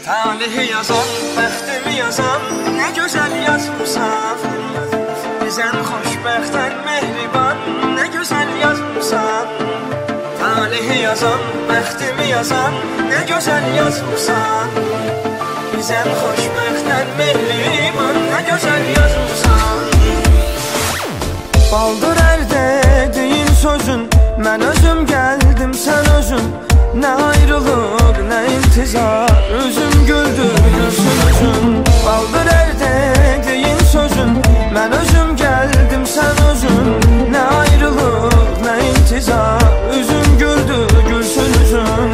Talihi yazan, bəxtimi yazan, nə gözəl yazmışsan. Bizən xoşbəxtən mehriban, nə gözəl yazmışsan. Talihi yazan, bəxtimi yazan, nə gözəl yazmışsan. Bizən xoşbəxtən mehriban, nə gözəl yazmışsan. Baldır ər dediyin sözün, mən özüm gəldim sən özün. Nə ayrılıq, nə intizar, üzüm güldür, gülsün üzün. Baldır ər dediyin sözün, mən özüm gəldim sən özün. Nə ayrılıq, nə intizar, üzüm güldür, gülsün üzün.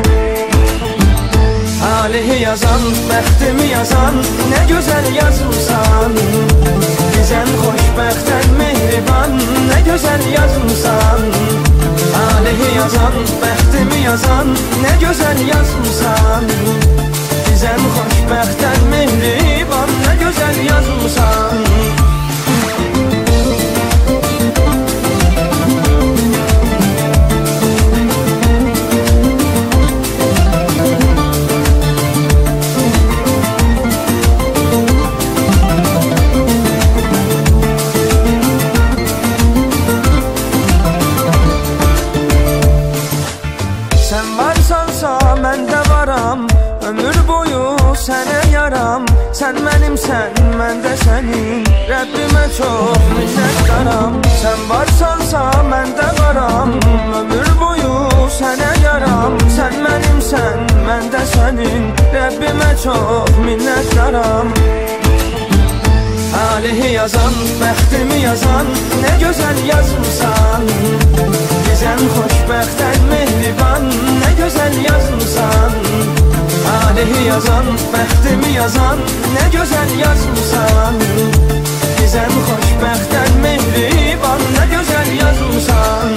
Talihi yazan, bəxtimi yazan, nə gözəl yazmışsan. Bizən xoşbəxtən mehriban, nə gözəl yazmışsan. Talihi yazan, bəxtimi yazan, nə gözəl yazmışsan. Bizən xoşbəxtən mehriban, nə gözəl yazmışsan. Sən varsansa mən də varam, ömür boyu sənə yaram. Sən mənimsən, mən də sənin, Rəbbimə çox minnətdaram. Sən varsansa mən də varam, ömür boyu sənə yaram. Sən mənimsən, mən də sənin, Rəbbimə çox minnətdaram. Talihi yazan, bəxtimi yazan, nə gözəl yazmışsan. Bizən xoşbəxtən mehriban, nə gözəl yazmışsan. Talihi yazan, bəxtimi yazan, nə gözəl yazmışsan. Bizən xoşbəxtən mehriban, nə gözəl yazmışsan.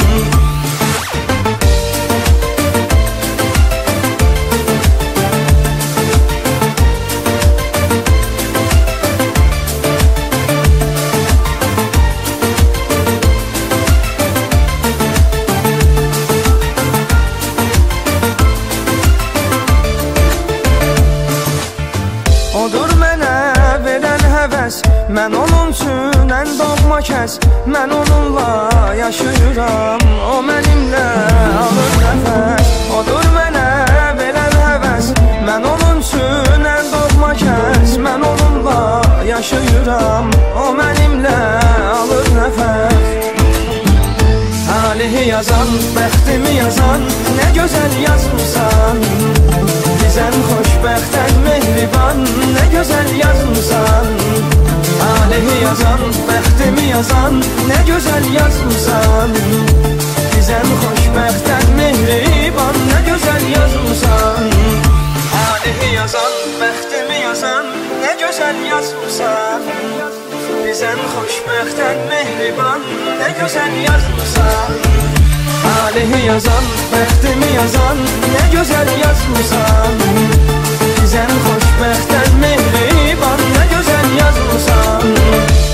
Odur mənə verən həvəs, mən onun üçün ən doğma kəs. Mən onunla yaşayıram, o mənimlə alır nəfəs. Odur mənə verən həvəs, mən onun üçün ən doğma kəs. Mən onunla yaşayıram, o mənimlə alır nəfəs. Talihi yazan, bəxtimi yazan, nə gözəl yazmışsan. Bizən xoşbəxtən mehriban, nə gözəl yazmışsan. Talihi yazan, bəxtimi yazan, nə gözəl yazmışsan. Bizən xoşbəxtən mehriban, nə gözəl yazmışsan. Talihi yazan, bəxtimi yazan, nə gözəl yazmışsan. Bizən xoşbəxtən mehriban, nə gözəl yazmışsan. Talihi yazan, bəxtimi yazan, nə gözəl yazmışsan. Bizən xoşbəxtən mehriban, nə gözəl yazmışsan.